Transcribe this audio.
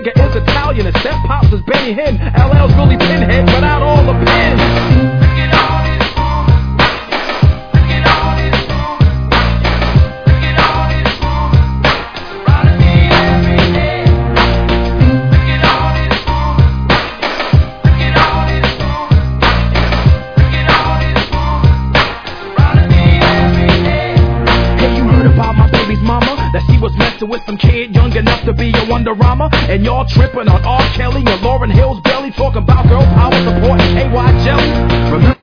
nigga is Italian. His step pops is Benny Hinn. LL's really pinhead without all the pins. Look at all this woman. Look at all this woman. Look at all this woman. Surrounding me every day. Look at all this woman. Look at all this woman. Look at all this woman. Surrounding me every day. Hey, you heard about my baby's mama? That she was messing with some kid young enough to be a Wonderama, and y'all tripping on R. Kelly and Lauryn Hill's belly, talking about girl power supporting KY jelly. Remember